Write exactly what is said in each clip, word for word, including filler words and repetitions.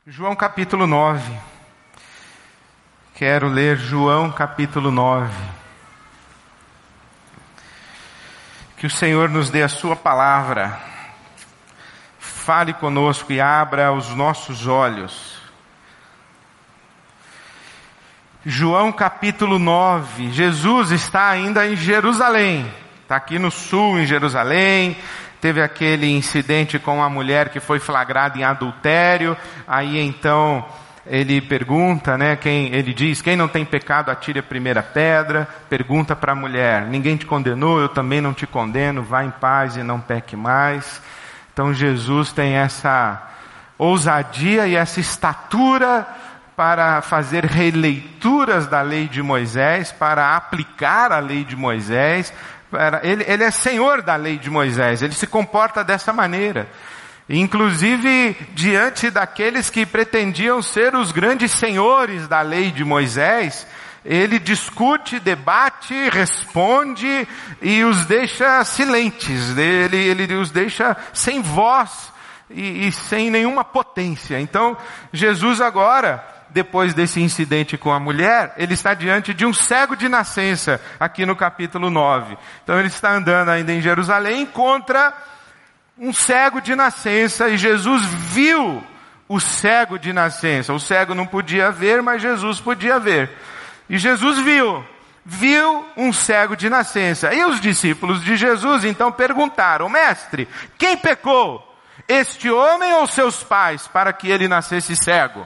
João capítulo nove. Quero ler João capítulo nove. Que o Senhor nos dê a sua palavra. Fale conosco e abra os nossos olhos. João capítulo nove. Jesus está ainda em Jerusalém. Está aqui no sul, em Jerusalém. Teve aquele incidente com a mulher que foi flagrada em adultério. Aí então ele pergunta, né? Quem, ele diz, quem não tem pecado atire a primeira pedra. Pergunta para a mulher, ninguém te condenou, eu também não te condeno. Vá em paz e não peque mais. Então Jesus tem essa ousadia e essa estatura para fazer releituras da lei de Moisés, para aplicar a lei de Moisés. Ele, ele é senhor da lei de Moisés, ele se comporta dessa maneira. Inclusive, diante daqueles que pretendiam ser os grandes senhores da lei de Moisés, ele discute, debate, responde e os deixa silentes, ele, ele os deixa sem voz e, e sem nenhuma potência. Então, Jesus agora, depois desse incidente com a mulher, ele está diante de um cego de nascença, aqui no capítulo nove. Então ele está andando ainda em Jerusalém, encontra um cego de nascença, e Jesus viu o cego de nascença. O cego não podia ver, mas Jesus podia ver. E Jesus viu, viu um cego de nascença. E os discípulos de Jesus então perguntaram, mestre, quem pecou? Este homem ou seus pais, para que ele nascesse cego?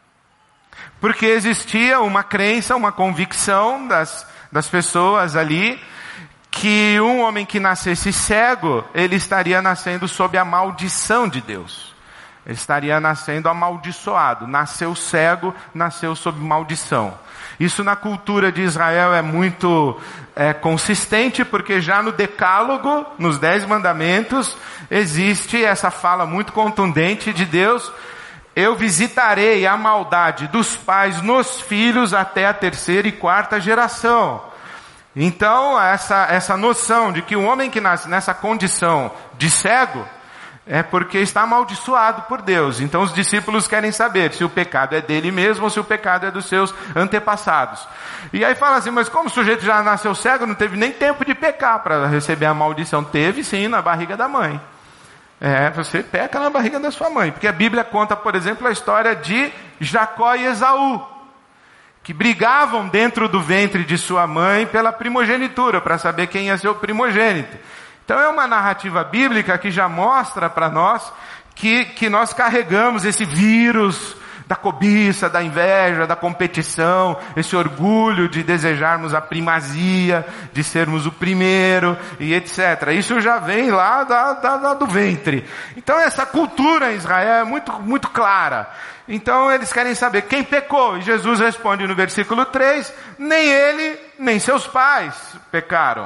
Porque existia uma crença, uma convicção das, das pessoas ali, que um homem que nascesse cego, ele estaria nascendo sob a maldição de Deus. Ele estaria nascendo amaldiçoado. Nasceu cego, nasceu sob maldição. Isso na cultura de Israel é muito é, consistente, porque já no Decálogo, nos Dez Mandamentos, existe essa fala muito contundente de Deus: eu visitarei a maldade dos pais nos filhos até a terceira e quarta geração. Então, essa, essa noção de que o homem que nasce nessa condição de cego é porque está amaldiçoado por Deus. Então, os discípulos querem saber se o pecado é dele mesmo ou se o pecado é dos seus antepassados. E aí fala assim, mas como o sujeito já nasceu cego, não teve nem tempo de pecar para receber a maldição? Teve sim, na barriga da mãe. É, você peca na barriga da sua mãe. Porque a Bíblia conta, por exemplo, a história de Jacó e Esaú, que brigavam dentro do ventre de sua mãe pela primogenitura, para saber quem ia ser o primogênito. Então é uma narrativa bíblica que já mostra para nós que, que nós carregamos esse vírus da cobiça, da inveja, da competição, esse orgulho de desejarmos a primazia, de sermos o primeiro e etcétera. Isso já vem lá da, da, da, do ventre. Então essa cultura em Israel é muito, muito clara. Então eles querem saber quem pecou. E Jesus responde no versículo três, nem ele, nem seus pais pecaram.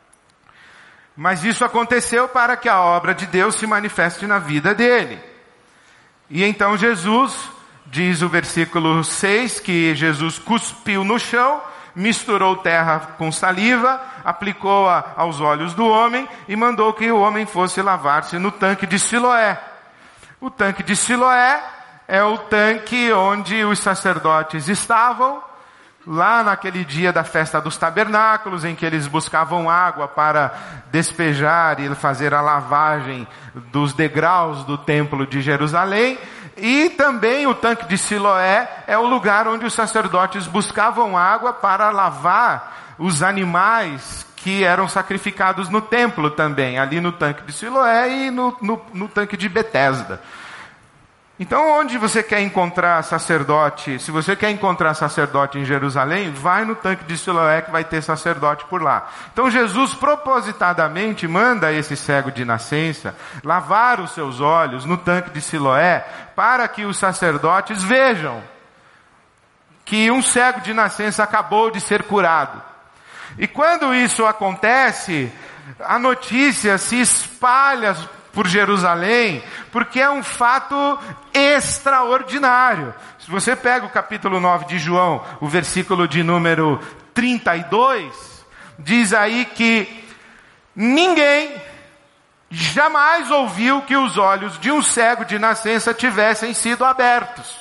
Mas isso aconteceu para que a obra de Deus se manifeste na vida dele. E então Jesus, diz o versículo seis, que Jesus cuspiu no chão, misturou terra com saliva, aplicou-a aos olhos do homem e mandou que o homem fosse lavar-se no tanque de Siloé. O tanque de Siloé é o tanque onde os sacerdotes estavam, lá naquele dia da festa dos tabernáculos, em que eles buscavam água para despejar e fazer a lavagem dos degraus do templo de Jerusalém. E também o tanque de Siloé é o lugar onde os sacerdotes buscavam água para lavar os animais que eram sacrificados no templo também, ali no tanque de Siloé e no, no, no tanque de Betesda. Então, onde você quer encontrar sacerdote, se você quer encontrar sacerdote em Jerusalém, vai no tanque de Siloé que vai ter sacerdote por lá. Então, Jesus propositadamente manda esse cego de nascença lavar os seus olhos no tanque de Siloé, para que os sacerdotes vejam que um cego de nascença acabou de ser curado. E quando isso acontece, a notícia se espalha por Jerusalém, porque é um fato extraordinário. Se você pega o capítulo nove de João, o versículo de número trinta e dois, diz aí que ninguém jamais ouviu que os olhos de um cego de nascença tivessem sido abertos.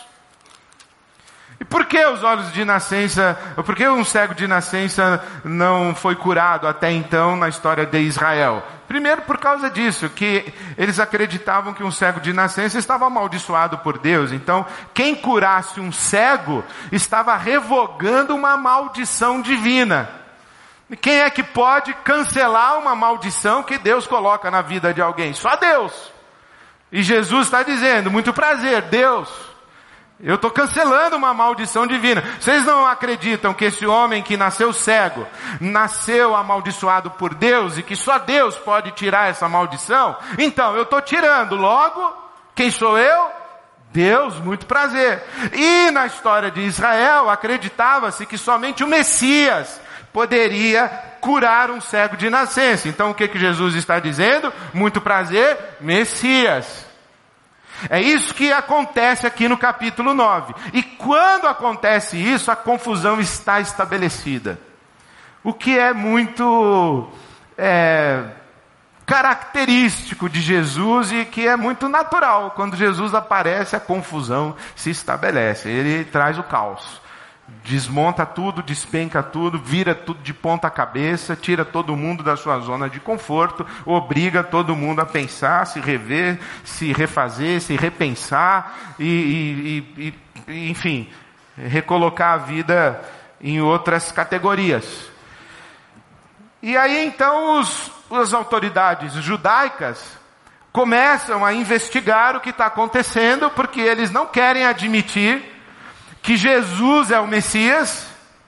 E por que os olhos de nascença, por que um cego de nascença não foi curado até então na história de Israel? Primeiro por causa disso, que eles acreditavam que um cego de nascença estava amaldiçoado por Deus. Então, quem curasse um cego estava revogando uma maldição divina. E quem é que pode cancelar uma maldição que Deus coloca na vida de alguém? Só Deus. E Jesus está dizendo, muito prazer, Deus, eu estou cancelando uma maldição divina. Vocês não acreditam que esse homem que nasceu cego, nasceu amaldiçoado por Deus e que só Deus pode tirar essa maldição? Então, eu estou tirando. Logo, quem sou eu? Deus, muito prazer. E na história de Israel, acreditava-se que somente o Messias poderia curar um cego de nascença. Então, o que que Jesus está dizendo? Muito prazer, Messias. É isso que acontece aqui no capítulo nove. E quando acontece isso, a confusão está estabelecida. O que é muito é, característico de Jesus e que é muito natural. Quando Jesus aparece, a confusão se estabelece. Ele traz o caos. Desmonta tudo, despenca tudo, vira tudo de ponta cabeça, tira todo mundo da sua zona de conforto, obriga todo mundo a pensar, se rever, se refazer, se repensar e, e, e, e enfim, recolocar a vida em outras categorias. E aí então os, as autoridades judaicas começam a investigar o que está acontecendo, porque eles não querem admitir que Jesus é o Messias,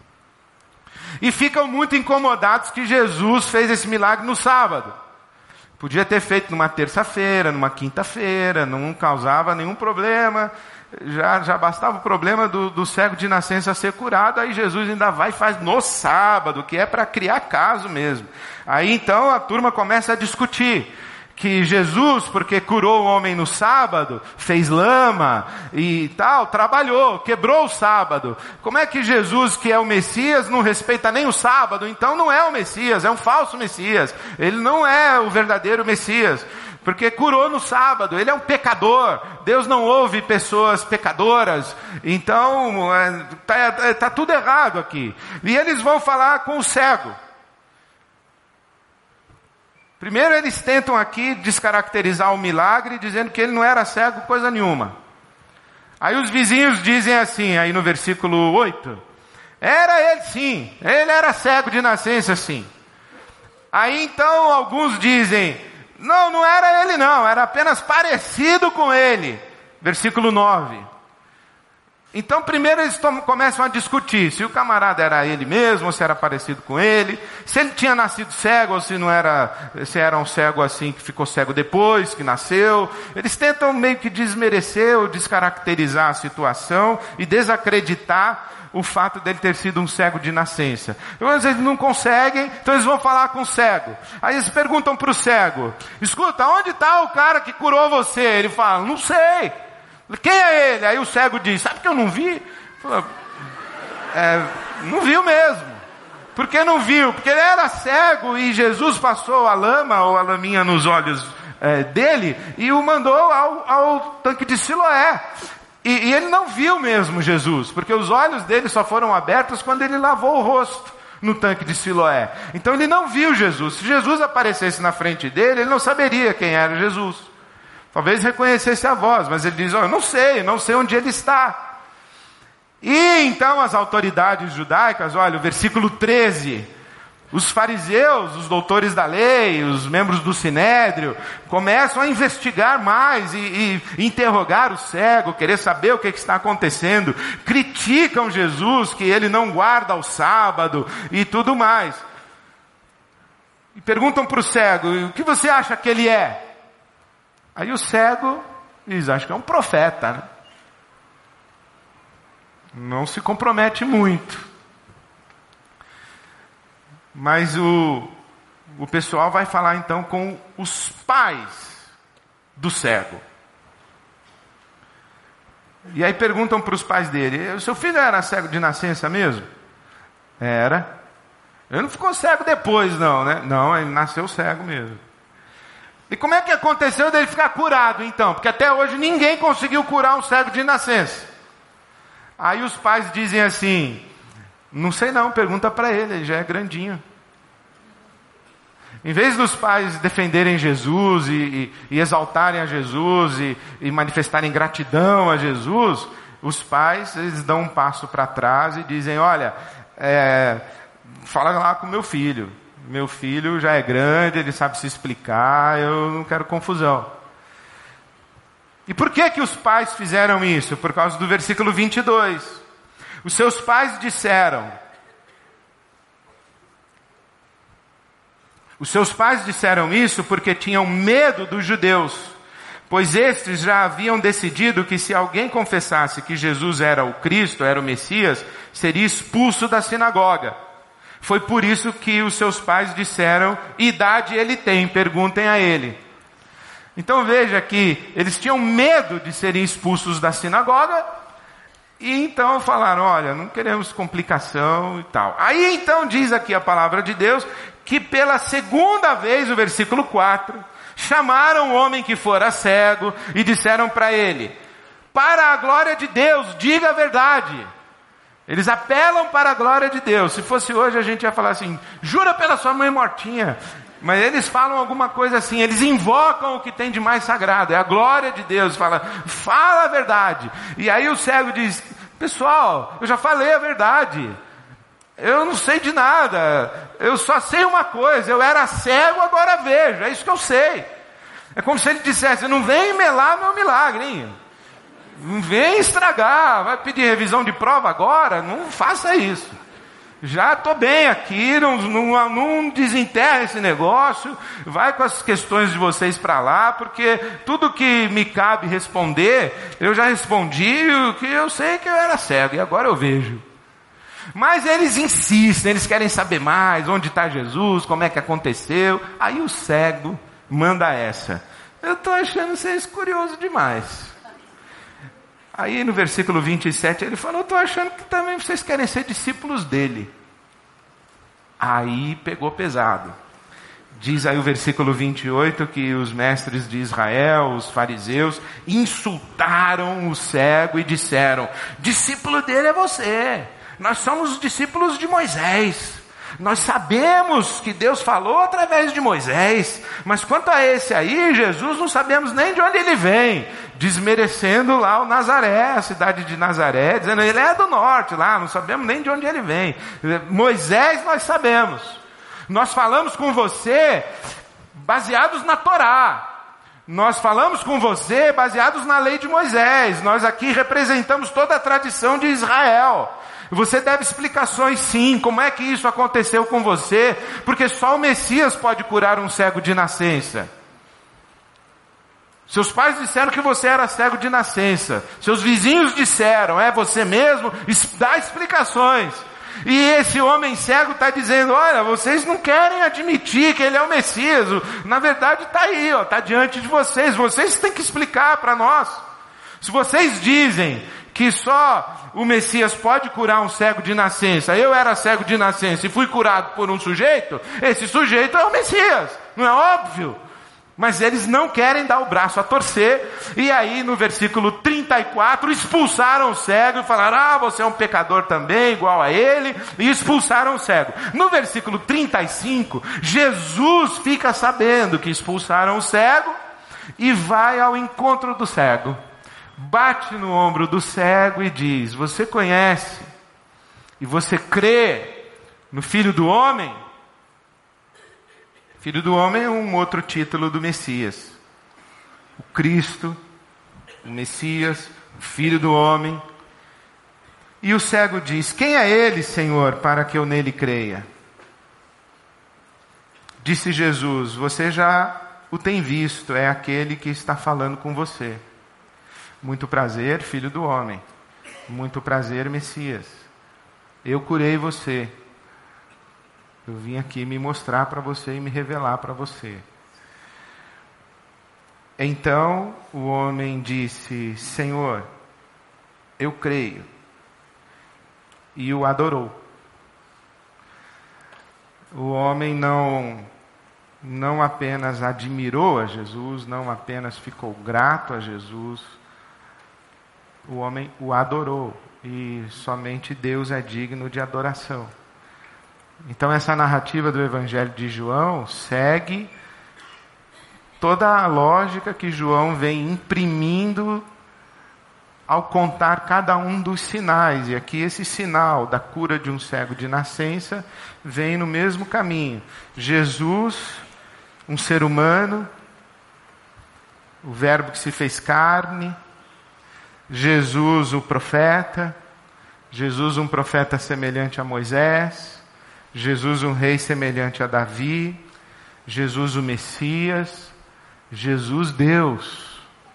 e ficam muito incomodados que Jesus fez esse milagre no sábado. Podia ter feito numa terça-feira, numa quinta-feira, não causava nenhum problema, já, já bastava o problema do, do cego de nascença ser curado, aí Jesus ainda vai e faz no sábado, que é para criar caso mesmo. Aí então a turma começa a discutir que Jesus, porque curou o homem no sábado, fez lama e tal, trabalhou, quebrou o sábado. Como é que Jesus, que é o Messias, não respeita nem o sábado? Então não é o Messias, é um falso Messias. Ele não é o verdadeiro Messias, porque curou no sábado, ele é um pecador. Deus não ouve pessoas pecadoras. Então, está tá tudo errado aqui. E eles vão falar com o cego. Primeiro eles tentam aqui descaracterizar o milagre, dizendo que ele não era cego coisa nenhuma. Aí os vizinhos dizem assim, aí no versículo oito, era ele sim, ele era cego de nascença sim. Aí então alguns dizem, não, não era ele não, era apenas parecido com ele. Versículo nove. Então primeiro eles tom, começam a discutir se o camarada era ele mesmo, ou se era parecido com ele, se ele tinha nascido cego, ou se não era, se era um cego assim que ficou cego depois, que nasceu. Eles tentam meio que desmerecer ou descaracterizar a situação e desacreditar o fato dele ter sido um cego de nascença. Mas eles não conseguem, então eles vão falar com o cego. Aí eles perguntam para o cego, escuta, onde está o cara que curou você? Ele fala, não sei. Quem é ele? Aí o cego diz, sabe que eu não vi? Fala, é, não viu mesmo. Por que não viu? Porque ele era cego e Jesus passou a lama ou a laminha nos olhos é, dele e o mandou ao, ao tanque de Siloé. E, e ele não viu mesmo Jesus, porque os olhos dele só foram abertos quando ele lavou o rosto no tanque de Siloé. Então ele não viu Jesus. Se Jesus aparecesse na frente dele, ele não saberia quem era Jesus. Talvez reconhecesse a voz, mas ele diz, oh, eu não sei, eu não sei onde ele está. E então as autoridades judaicas, olha, o versículo treze, os fariseus, os doutores da lei, os membros do Sinédrio, começam a investigar mais e, e interrogar o cego, querer saber o que, que está acontecendo, criticam Jesus, que ele não guarda o sábado e tudo mais. E perguntam para o cego, o que você acha que ele é? Aí o cego diz, acho que é um profeta, né? Não se compromete muito. Mas o, o pessoal vai falar então com os pais do cego. E aí perguntam para os pais dele, o seu filho era cego de nascença mesmo? Era. Ele não ficou cego depois não, né? Não, ele nasceu cego mesmo. E como é que aconteceu dele ficar curado então? Porque até hoje ninguém conseguiu curar um cego de nascença. Aí os pais dizem assim, não sei não, pergunta para ele, ele já é grandinho. Em vez dos pais defenderem Jesus e, e, e exaltarem a Jesus e, e manifestarem gratidão a Jesus, os pais eles dão um passo para trás e dizem, olha, é, fala lá com meu filho. Meu filho já é grande, ele sabe se explicar, eu não quero confusão. E por que que os pais fizeram isso? Por causa do versículo vinte e dois. Os seus pais disseram, Os seus pais disseram isso porque tinham medo dos judeus, pois estes já haviam decidido que se alguém confessasse que Jesus era o Cristo, era o Messias, seria expulso da sinagoga. Foi por isso que os seus pais disseram, idade ele tem, perguntem a ele. Então veja que eles tinham medo de serem expulsos da sinagoga, e então falaram, olha, não queremos complicação e tal. Aí então diz aqui a palavra de Deus, que pela segunda vez, o versículo quatro, chamaram o homem que fora cego e disseram para ele, para a glória de Deus, diga a verdade. Eles apelam para a glória de Deus. Se fosse hoje a gente ia falar assim, jura pela sua mãe mortinha. Mas eles falam alguma coisa assim, eles invocam o que tem de mais sagrado, é a glória de Deus, fala, fala a verdade. E aí o cego diz, pessoal, eu já falei a verdade. Eu não sei de nada, eu só sei uma coisa, eu era cego, agora vejo, é isso que eu sei. É como se ele dissesse, não vem melar meu milagre, hein? Não vem estragar, vai pedir revisão de prova agora, não faça isso. Já estou bem aqui, não, não, não desenterra esse negócio, vai com as questões de vocês para lá, porque tudo que me cabe responder, eu já respondi, que eu sei que eu era cego, e agora eu vejo. Mas eles insistem, eles querem saber mais, onde está Jesus, como é que aconteceu. Aí o cego manda essa. Eu estou achando vocês curiosos demais. Aí no versículo vinte e sete ele falou, eu estou achando que também vocês querem ser discípulos dele. Aí pegou pesado. Diz aí o versículo vinte e oito que os mestres de Israel, os fariseus, insultaram o cego e disseram, discípulo dele é você. Nós somos os discípulos de Moisés. Nós sabemos que Deus falou através de Moisés. Mas quanto a esse aí, Jesus, não sabemos nem de onde ele vem. Desmerecendo lá o Nazaré, a cidade de Nazaré. Dizendo, ele é do norte lá, não sabemos nem de onde ele vem. Moisés nós sabemos. Nós falamos com você baseados na Torá. Nós falamos com você baseados na lei de Moisés. Nós aqui representamos toda a tradição de Israel. Você deve explicações sim, como é que isso aconteceu com você, porque só o Messias pode curar um cego de nascença. Seus pais disseram que você era cego de nascença, seus vizinhos disseram, é você mesmo, dá explicações. E esse homem cego está dizendo, olha, vocês não querem admitir que ele é o Messias, na verdade está aí, está diante de vocês, vocês têm que explicar para nós. Se vocês dizem que só o Messias pode curar um cego de nascença, eu era cego de nascença e fui curado por um sujeito, esse sujeito é o Messias, não é óbvio? Mas eles não querem dar o braço a torcer, e aí no versículo trinta e quatro expulsaram o cego e falaram, ah, você é um pecador também, igual a ele, e expulsaram o cego. No versículo trinta e cinco, Jesus fica sabendo que expulsaram o cego, e vai ao encontro do cego. Bate no ombro do cego e diz, você conhece e você crê no Filho do Homem? Filho do Homem é um outro título do Messias. O Cristo, o Messias, o Filho do Homem. E o cego diz, quem é ele, Senhor, para que eu nele creia? Disse Jesus, você já o tem visto, é aquele que está falando com você. Muito prazer, Filho do Homem. Muito prazer, Messias. Eu curei você. Eu vim aqui me mostrar para você e me revelar para você. Então o homem disse, Senhor, eu creio. E o adorou. O homem não não apenas admirou a Jesus, não apenas ficou grato a Jesus, o homem o adorou, e somente Deus é digno de adoração. Então essa narrativa do Evangelho de João segue toda a lógica que João vem imprimindo ao contar cada um dos sinais. E aqui esse sinal da cura de um cego de nascença vem no mesmo caminho. Jesus, um ser humano, o Verbo que se fez carne, Jesus o profeta, Jesus um profeta semelhante a Moisés, Jesus um rei semelhante a Davi, Jesus o Messias, Jesus Deus.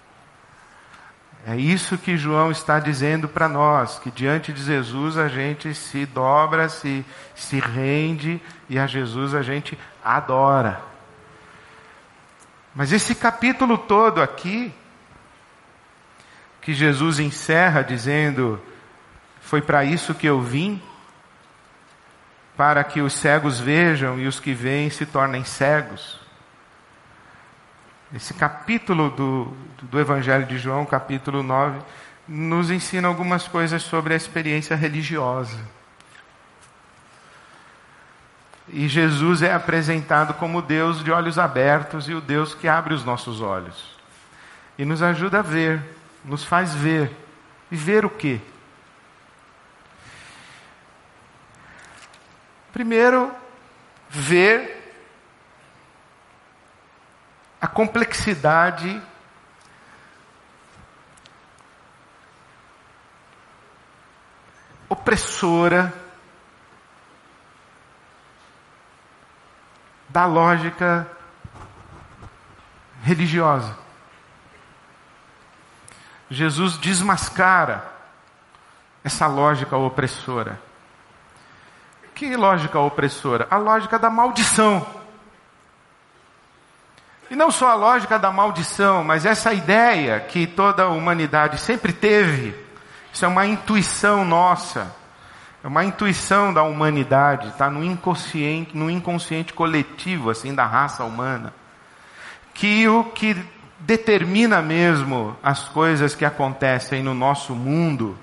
É isso que João está dizendo para nós, que diante de Jesus a gente se dobra, se, se rende, e a Jesus a gente adora. Mas esse capítulo todo aqui, que Jesus encerra dizendo, foi para isso que eu vim, para que os cegos vejam e os que veem se tornem cegos. Esse capítulo do, do Evangelho de João, capítulo nove, nos ensina algumas coisas sobre a experiência religiosa. E Jesus é apresentado como Deus de olhos abertos e o Deus que abre os nossos olhos. E nos ajuda a ver, nos faz ver. E ver o quê? Primeiro, ver a complexidade opressora da lógica religiosa. Jesus desmascara essa lógica opressora. Que lógica opressora? A lógica da maldição. E não só a lógica da maldição, mas essa ideia que toda a humanidade sempre teve. Isso é uma intuição nossa. É uma intuição da humanidade, está no inconsciente, no inconsciente coletivo, assim, da raça humana. Que o que determina mesmo as coisas que acontecem no nosso mundo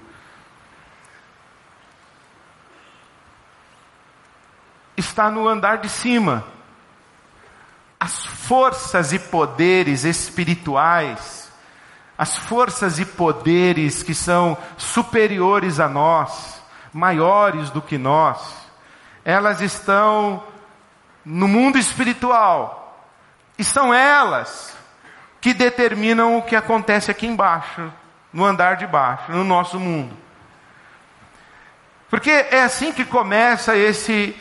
está no andar de cima. As forças e poderes espirituais, as forças e poderes que são superiores a nós, maiores do que nós, elas estão no mundo espiritual. E são elas que determinam o que acontece aqui embaixo, no andar de baixo, no nosso mundo. Porque é assim que começa esse...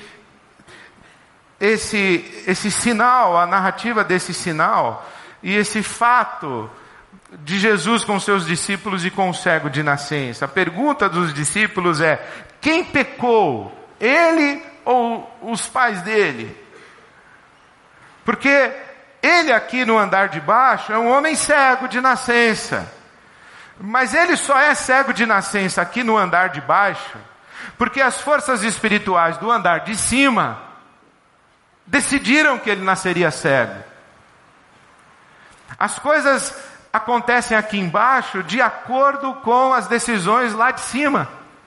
Esse, esse sinal, a narrativa desse sinal, e esse fato de Jesus com seus discípulos e com o cego de nascença. A pergunta dos discípulos é, quem pecou? Ele ou os pais dele? Porque ele aqui no andar de baixo é um homem cego de nascença. Mas ele só é cego de nascença aqui no andar de baixo, porque as forças espirituais do andar de cima decidiram que ele nasceria cego. As coisas acontecem aqui embaixo de acordo com as decisões lá de cima.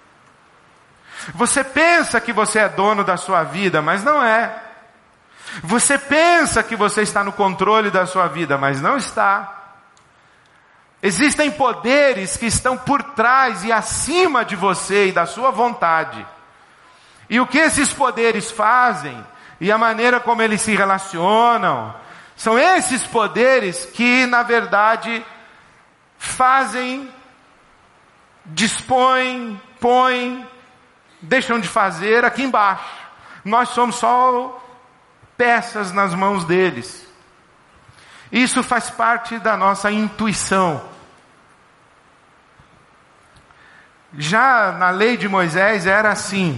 Você pensa que você é dono da sua vida, mas não é. Você pensa que você está no controle da sua vida, mas não está. Existem poderes que estão por trás e acima de você e da sua vontade. E o que esses poderes fazem e a maneira como eles se relacionam, são esses poderes que, na verdade, fazem, dispõem, põem, deixam de fazer aqui embaixo. Nós somos só peças nas mãos deles. Isso faz parte da nossa intuição. Já na lei de Moisés era assim.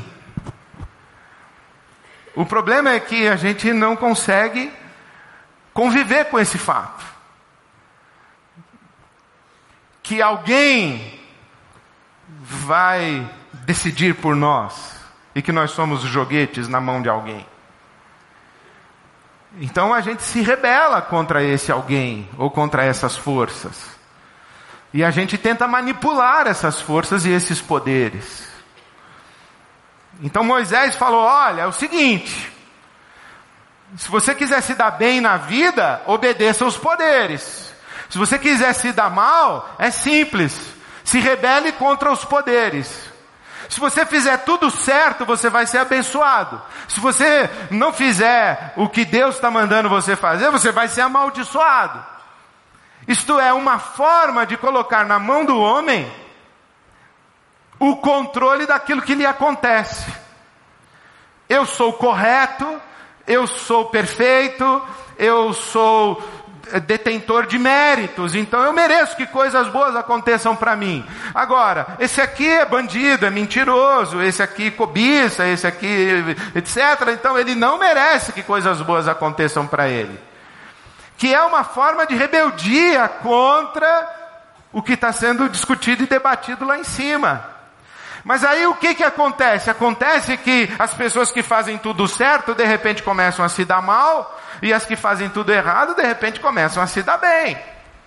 O problema é que a gente não consegue conviver com esse fato. Que alguém vai decidir por nós e que nós somos joguetes na mão de alguém. Então a gente se rebela contra esse alguém, ou contra essas forças. E a gente tenta manipular essas forças e esses poderes. Então Moisés falou, olha, é o seguinte, se você quiser se dar bem na vida, obedeça aos poderes. Se você quiser se dar mal, é simples, se rebele contra os poderes. Se você fizer tudo certo, você vai ser abençoado. Se você não fizer o que Deus está mandando você fazer, você vai ser amaldiçoado. Isto é uma forma de colocar na mão do homem o controle daquilo que lhe acontece. Eu sou correto, eu sou perfeito, eu sou detentor de méritos, então eu mereço que coisas boas aconteçam para mim. Agora, esse aqui é bandido, é mentiroso, esse aqui cobiça, esse aqui etcétera. Então ele não merece que coisas boas aconteçam para ele. Que é uma forma de rebeldia contra o que está sendo discutido e debatido lá em cima. Mas aí o que que acontece? Acontece que as pessoas que fazem tudo certo, de repente começam a se dar mal, e as que fazem tudo errado, de repente começam a se dar bem.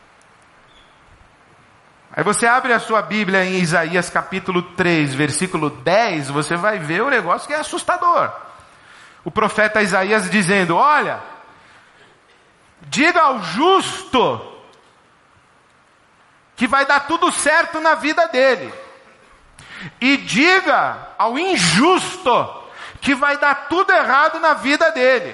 Aí você abre a sua Bíblia em Isaías capítulo três, versículo dez, você vai ver um negócio que é assustador. O profeta Isaías dizendo, olha, diga ao justo que vai dar tudo certo na vida dele. E diga ao injusto que vai dar tudo errado na vida dele.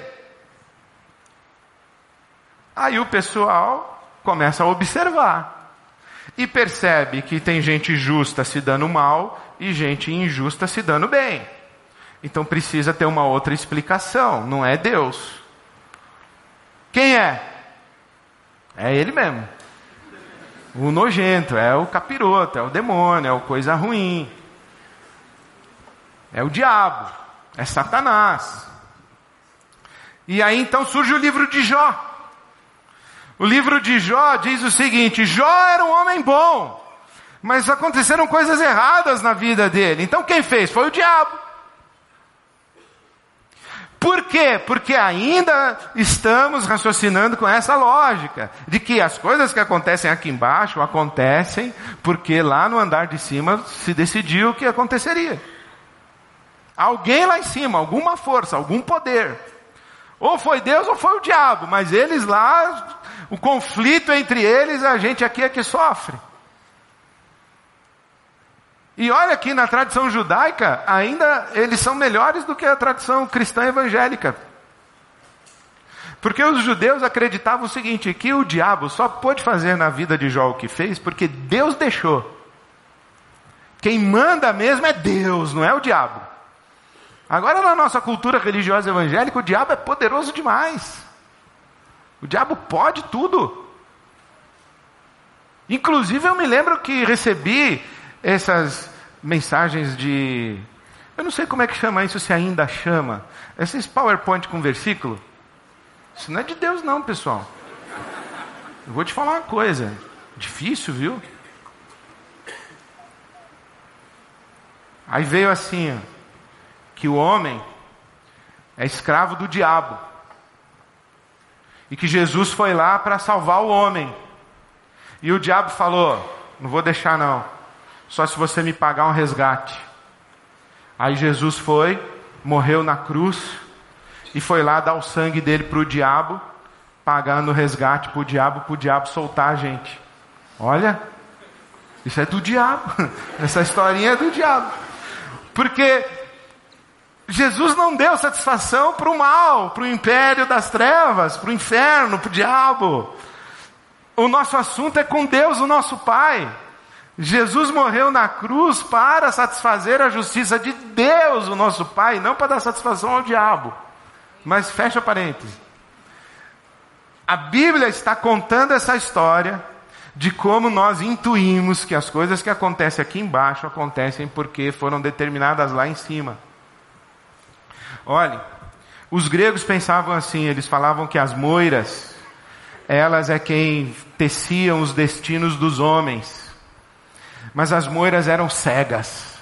Aí o pessoal começa a observar. E percebe que tem gente justa se dando mal e gente injusta se dando bem. Então precisa ter uma outra explicação. Não é Deus. Quem é? É ele mesmo. O nojento, é o capiroto, é o demônio, é o coisa ruim. É o diabo, é Satanás. E aí então surge o livro de Jó. O livro de Jó diz o seguinte, Jó era um homem bom, mas aconteceram coisas erradas na vida dele. Então quem fez? Foi o diabo. Por quê? Porque ainda estamos raciocinando com essa lógica, de que as coisas que acontecem aqui embaixo, acontecem porque lá no andar de cima se decidiu o que aconteceria. Alguém lá em cima, alguma força, algum poder. Ou foi Deus ou foi o diabo, mas eles lá, o conflito entre eles, a gente aqui é que sofre. E olha que na tradição judaica, ainda eles são melhores do que a tradição cristã evangélica. Porque os judeus acreditavam o seguinte, que o diabo só pôde fazer na vida de Jó o que fez, porque Deus deixou. Quem manda mesmo é Deus, não é o diabo. Agora na nossa cultura religiosa evangélica, o diabo é poderoso demais. O diabo pode tudo. Inclusive eu me lembro que recebi essas mensagens de, eu não sei como é que chama isso, se ainda chama, esses PowerPoint com versículo, isso não é de Deus não, pessoal. Eu vou te falar uma coisa, difícil, viu? Aí veio assim, ó, que o homem é escravo do diabo, e que Jesus foi lá para salvar o homem, e o diabo falou, não vou deixar não, só se você me pagar um resgate. Aí Jesus foi, morreu na cruz, e foi lá dar o sangue dele para o diabo, pagando o resgate para o diabo, para o diabo soltar a gente. Olha, isso é do diabo, essa historinha é do diabo. Porque Jesus não deu satisfação para o mal, para o império das trevas, para o inferno, para o diabo. O nosso assunto é com Deus, o nosso Pai. Jesus morreu na cruz para satisfazer a justiça de Deus, o nosso Pai, não para dar satisfação ao diabo. Mas fecha parênteses. A Bíblia está contando essa história de como nós intuímos que as coisas que acontecem aqui embaixo acontecem porque foram determinadas lá em cima. Olhem, os gregos pensavam assim, eles falavam que as moiras, elas é quem teciam os destinos dos homens. Mas as moiras eram cegas,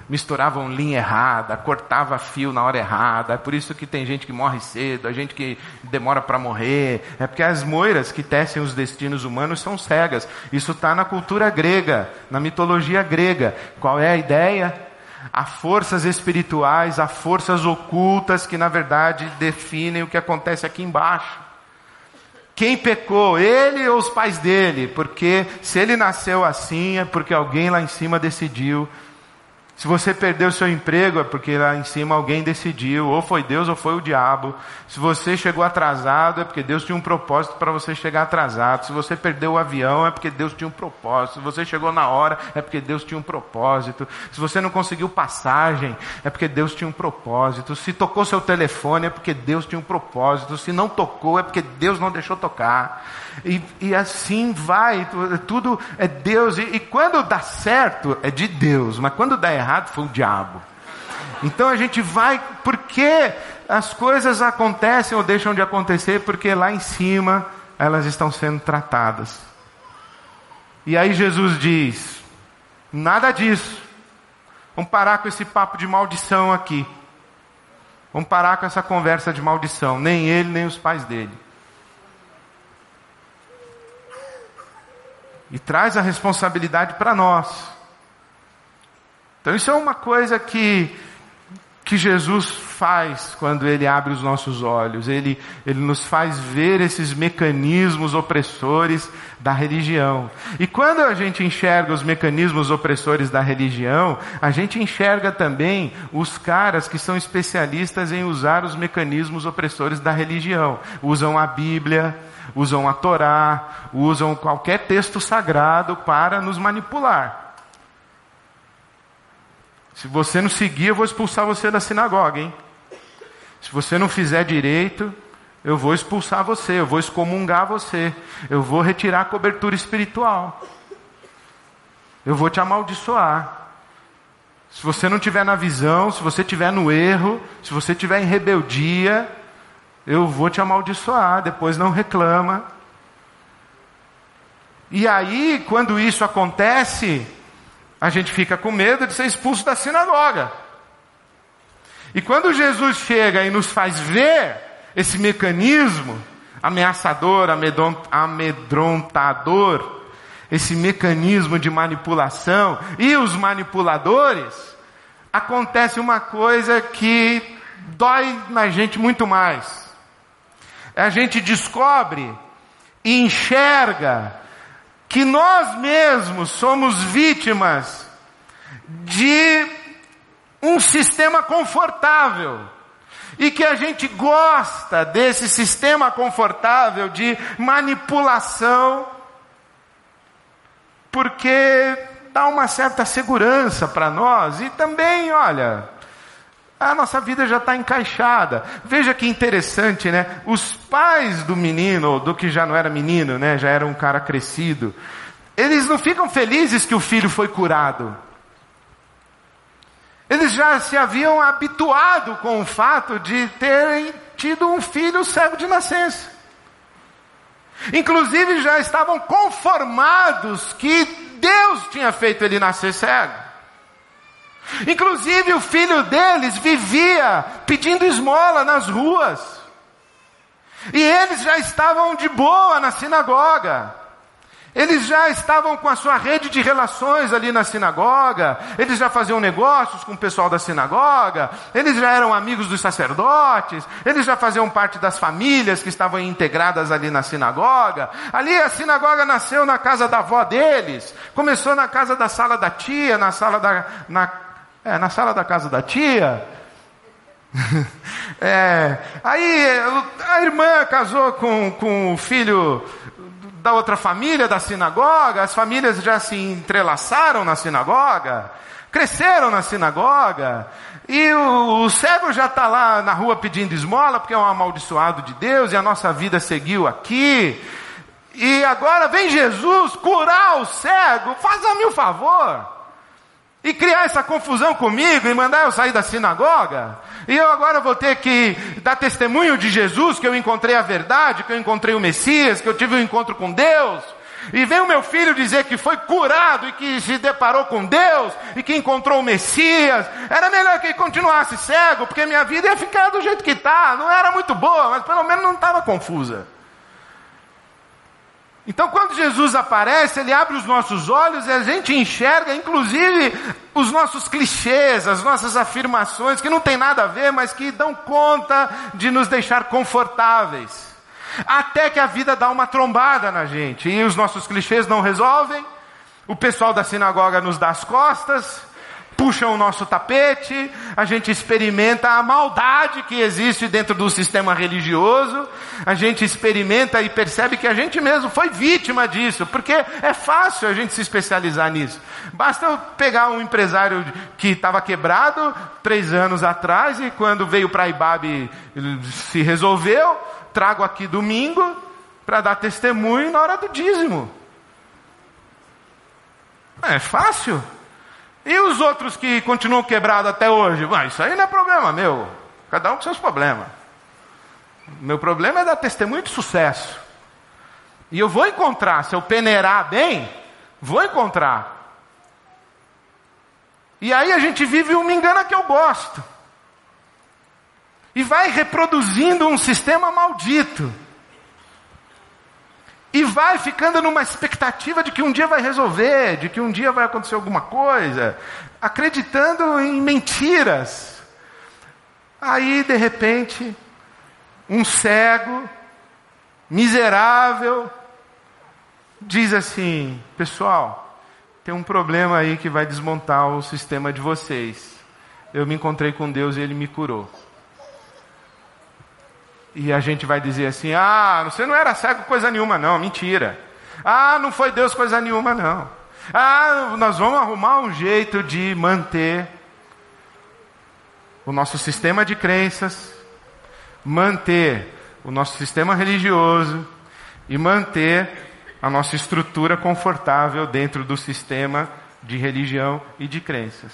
misturavam linha errada, cortava fio na hora errada. É por isso que tem gente que morre cedo, a gente que demora para morrer. É porque as moiras que tecem os destinos humanos são cegas. Isso está na cultura grega, na mitologia grega. Qual é a ideia? Há forças espirituais, há forças ocultas que na verdade definem o que acontece aqui embaixo. Quem pecou? Ele ou os pais dele? Porque se ele nasceu assim, é porque alguém lá em cima decidiu. Se você perdeu seu emprego, é porque lá em cima alguém decidiu. Ou foi Deus ou foi o diabo. Se você chegou atrasado, é porque Deus tinha um propósito para você chegar atrasado. Se você perdeu o avião, é porque Deus tinha um propósito. Se você chegou na hora, é porque Deus tinha um propósito. Se você não conseguiu passagem, é porque Deus tinha um propósito. Se tocou seu telefone, é porque Deus tinha um propósito. Se não tocou, é porque Deus não deixou tocar. E, e assim vai, tudo é Deus. E, e quando dá certo, é de Deus. Mas quando dá errado, foi o diabo. Então a gente vai, porque as coisas acontecem ou deixam de acontecer, porque lá em cima elas estão sendo tratadas. E aí Jesus diz: nada disso. Vamos parar com esse papo de maldição aqui. Vamos parar com essa conversa de maldição. Nem ele, nem os pais dele. E traz a responsabilidade para nós. Então isso é uma coisa que, que Jesus faz quando Ele abre os nossos olhos. Ele, ele nos faz ver esses mecanismos opressores da religião. E quando a gente enxerga os mecanismos opressores da religião, a gente enxerga também os caras que são especialistas em usar os mecanismos opressores da religião. Usam a Bíblia, usam a Torá, usam qualquer texto sagrado para nos manipular. Se você não seguir, eu vou expulsar você da sinagoga, hein? Se você não fizer direito, eu vou expulsar você, eu vou excomungar você, eu vou retirar a cobertura espiritual, eu vou te amaldiçoar. Se você não estiver na visão, se você estiver no erro, se você estiver em rebeldia, eu vou te amaldiçoar, depois não reclama. E aí, quando isso acontece, a gente fica com medo de ser expulso da sinagoga. E quando Jesus chega e nos faz ver esse mecanismo ameaçador, amedrontador, esse mecanismo de manipulação e os manipuladores, acontece uma coisa que dói na gente muito mais. A gente descobre e enxerga que nós mesmos somos vítimas de um sistema confortável. E que a gente gosta desse sistema confortável de manipulação, porque dá uma certa segurança para nós. E também, olha, a nossa vida já está encaixada. Veja que interessante, né? Os pais do menino, ou do que já não era menino, né? Já era um cara crescido. Eles não ficam felizes que o filho foi curado. Eles já se haviam habituado com o fato de terem tido um filho cego de nascença. Inclusive já estavam conformados que Deus tinha feito ele nascer cego. Inclusive o filho deles vivia pedindo esmola nas ruas. E eles já estavam de boa na sinagoga. Eles já estavam com a sua rede de relações ali na sinagoga. Eles já faziam negócios com o pessoal da sinagoga. Eles já eram amigos dos sacerdotes. Eles já faziam parte das famílias que estavam integradas ali na sinagoga. Ali a sinagoga nasceu na casa da avó deles. Começou na casa da sala da tia, na sala da... Na, é, na sala da casa da tia. é, aí a irmã casou com, com o filho da outra família da sinagoga. As famílias já se entrelaçaram na sinagoga, cresceram na sinagoga, e o, o cego já está lá na rua pedindo esmola, porque é um amaldiçoado de Deus, e a nossa vida seguiu aqui, e agora vem Jesus curar o cego. Faça-me o favor, e criar essa confusão comigo, e mandar eu sair da sinagoga, e eu agora vou ter que dar testemunho de Jesus, que eu encontrei a verdade, que eu encontrei o Messias, que eu tive um encontro com Deus. E vem o meu filho dizer que foi curado e que se deparou com Deus e que encontrou o Messias. Era melhor que ele continuasse cego, porque minha vida ia ficar do jeito que está. Não era muito boa, mas pelo menos não estava confusa. Então quando Jesus aparece, Ele abre os nossos olhos e a gente enxerga, inclusive, os nossos clichês, as nossas afirmações, que não tem nada a ver, mas que dão conta de nos deixar confortáveis. Até que a vida dá uma trombada na gente, e os nossos clichês não resolvem, o pessoal da sinagoga nos dá as costas, puxam o nosso tapete, a gente experimenta a maldade que existe dentro do sistema religioso, a gente experimenta e percebe que a gente mesmo foi vítima disso, porque é fácil a gente se especializar nisso. Basta eu pegar um empresário que estava quebrado três anos atrás, e quando veio para a Ibabe se resolveu, trago aqui domingo para dar testemunho na hora do dízimo. É fácil. E os outros que continuam quebrados até hoje? Ah, isso aí não é problema meu. Cada um com seus problemas. Meu problema é dar testemunho de sucesso. E eu vou encontrar, se eu peneirar bem, vou encontrar. E aí a gente vive um me engana que eu gosto. E vai reproduzindo um sistema maldito. E vai ficando numa expectativa de que um dia vai resolver, de que um dia vai acontecer alguma coisa, acreditando em mentiras. Aí, de repente, um cego, miserável, diz assim: pessoal, tem um problema aí que vai desmontar o sistema de vocês. Eu me encontrei com Deus e Ele me curou. E a gente vai dizer assim: ah, você não era cego coisa nenhuma não, mentira. Ah, não foi Deus coisa nenhuma não. Ah, nós vamos arrumar um jeito de manter o nosso sistema de crenças, manter o nosso sistema religioso e manter a nossa estrutura confortável dentro do sistema de religião e de crenças.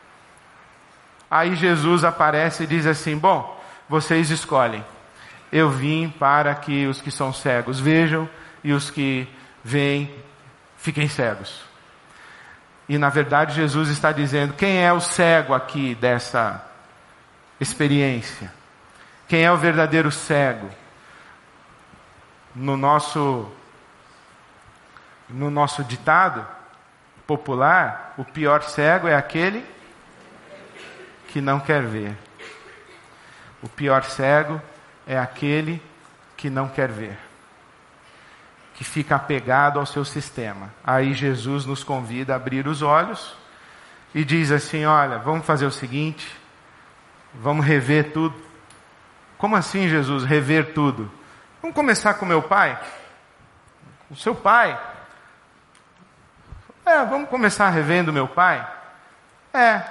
Aí Jesus aparece e diz assim: bom, vocês escolhem. Eu vim para que os que são cegos vejam e os que veem fiquem cegos. E na verdade Jesus está dizendo: quem é o cego aqui dessa experiência? Quem é o verdadeiro cego? No nosso, no nosso ditado popular, o pior cego é aquele que não quer ver. O pior cego é aquele que não quer ver, que fica apegado ao seu sistema. Aí Jesus nos convida a abrir os olhos e diz assim: olha, vamos fazer o seguinte, vamos rever tudo. Como assim, Jesus, rever tudo? Vamos começar com meu pai? O seu pai? É, vamos começar revendo meu pai? É.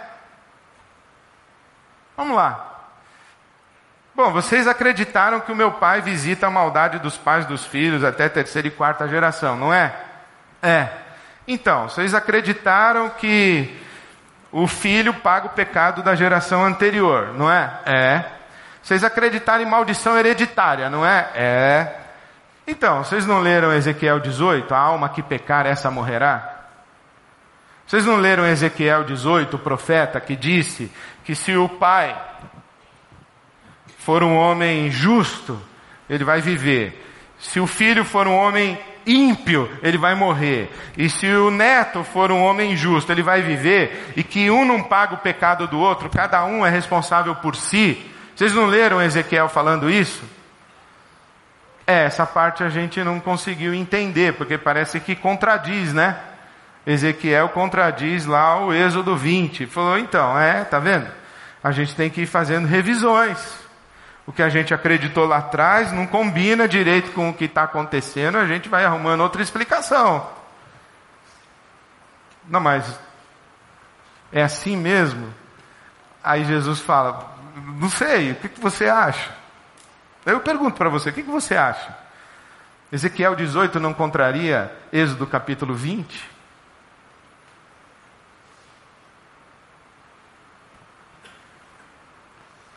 Vamos lá. Bom, vocês acreditaram que o meu pai visita a maldade dos pais dos filhos até terceira e quarta geração, não é? É. Então, vocês acreditaram que o filho paga o pecado da geração anterior, não é? É. Vocês acreditaram em maldição hereditária, não é? É. Então, vocês não leram Ezequiel dezoito? A alma que pecar, essa morrerá? Vocês não leram Ezequiel dezoito, o profeta, que disse que se o pai for um homem justo, ele vai viver. Se o filho for um homem ímpio, ele vai morrer. E se o neto for um homem justo, ele vai viver. E que um não paga o pecado do outro, cada um é responsável por si. Vocês não leram Ezequiel falando isso? É, essa parte a gente não conseguiu entender, porque parece que contradiz, né? Ezequiel contradiz lá o Êxodo vinte. Falou, então, é, tá vendo? A gente tem que ir fazendo revisões. O que a gente acreditou lá atrás não combina direito com o que está acontecendo, a gente vai arrumando outra explicação. Não, mas é assim mesmo? Aí Jesus fala, não sei, o que, que você acha? Eu pergunto para você, o que, que você acha? Ezequiel dezoito não contraria Êxodo capítulo vinte?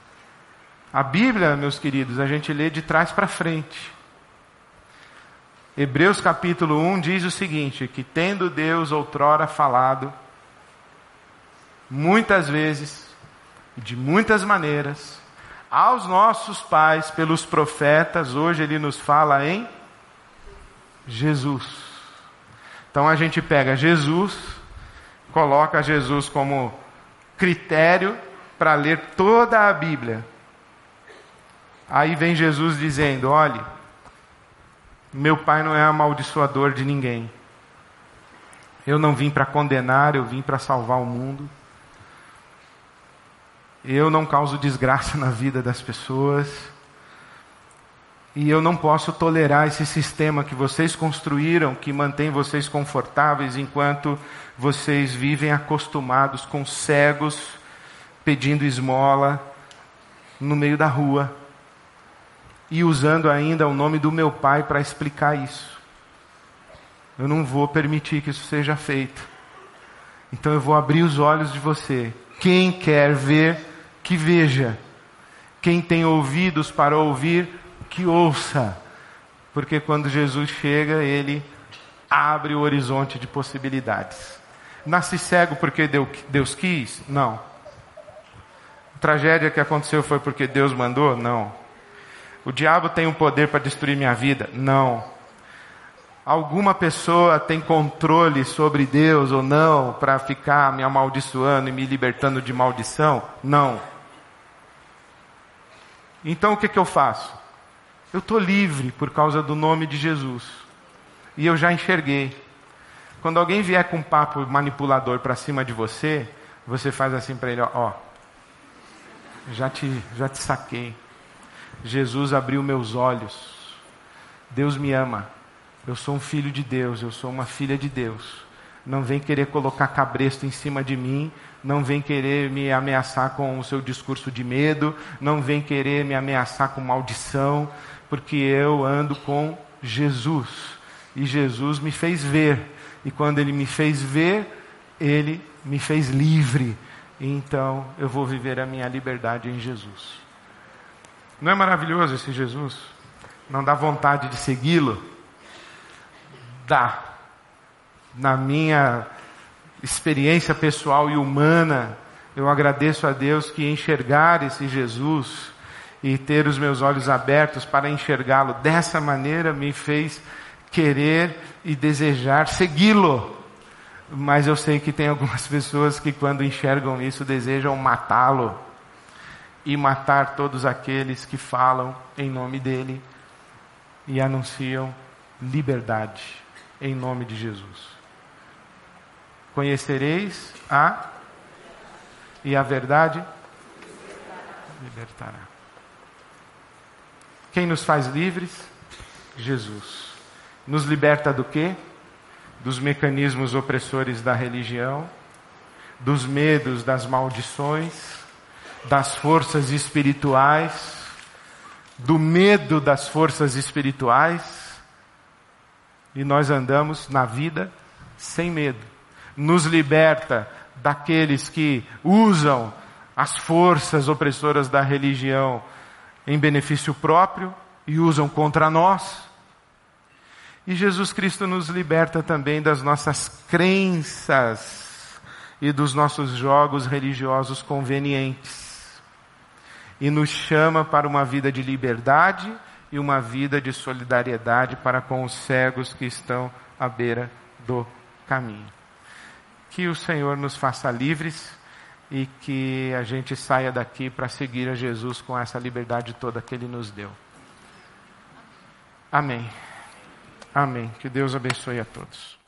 A Bíblia, meus queridos, a gente lê de trás para frente. Hebreus capítulo um diz o seguinte, que tendo Deus outrora falado, muitas vezes, de muitas maneiras, aos nossos pais, pelos profetas, hoje Ele nos fala em Jesus. Então a gente pega Jesus, coloca Jesus como critério para ler toda a Bíblia. Aí vem Jesus dizendo, olhe, meu Pai não é amaldiçoador de ninguém. Eu não vim para condenar, eu vim para salvar o mundo. Eu não causo desgraça na vida das pessoas. E eu não posso tolerar esse sistema que vocês construíram, que mantém vocês confortáveis, enquanto vocês vivem acostumados com cegos, pedindo esmola, no meio da rua. E usando ainda o nome do meu Pai para explicar isso. Eu não vou permitir que isso seja feito. Então eu vou abrir os olhos de você. Quem quer ver, que veja. Quem tem ouvidos para ouvir, que ouça. Porque quando Jesus chega, Ele abre o horizonte de possibilidades. Nasci cego porque Deus quis? Não. A tragédia que aconteceu foi porque Deus mandou? Não. O diabo tem o poder para destruir minha vida? Não. Alguma pessoa tem controle sobre Deus ou não para ficar me amaldiçoando e me libertando de maldição? Não. Então o que, que eu faço? Eu estou livre por causa do nome de Jesus. E eu já enxerguei. Quando alguém vier com um papo manipulador para cima de você, você faz assim para ele, ó, ó, já te, já te saquei. Jesus abriu meus olhos. Deus me ama. Eu sou um filho de Deus, eu sou uma filha de Deus. Não vem querer colocar cabresto em cima de mim, não vem querer me ameaçar com o seu discurso de medo, não vem querer me ameaçar com maldição, porque eu ando com Jesus. E Jesus me fez ver. E quando Ele me fez ver, Ele me fez livre. Então eu vou viver a minha liberdade em Jesus. Não é maravilhoso esse Jesus? Não dá vontade de segui-lo? Dá. Na minha experiência pessoal e humana, eu agradeço a Deus que enxergar esse Jesus e ter os meus olhos abertos para enxergá-lo dessa maneira me fez querer e desejar segui-lo. Mas eu sei que tem algumas pessoas que quando enxergam isso desejam matá-lo e matar todos aqueles que falam em nome dele e anunciam liberdade em nome de Jesus. Conhecereis a e a verdade libertará. Quem nos faz livres? Jesus. Nos liberta do quê? Dos mecanismos opressores da religião, dos medos, das maldições, das forças espirituais, do medo das forças espirituais, e nós andamos na vida sem medo. Nos liberta daqueles que usam as forças opressoras da religião em benefício próprio e usam contra nós. E Jesus Cristo nos liberta também das nossas crenças e dos nossos jogos religiosos convenientes. E nos chama para uma vida de liberdade e uma vida de solidariedade para com os cegos que estão à beira do caminho. Que o Senhor nos faça livres e que a gente saia daqui para seguir a Jesus com essa liberdade toda que Ele nos deu. Amém. Amém. Que Deus abençoe a todos.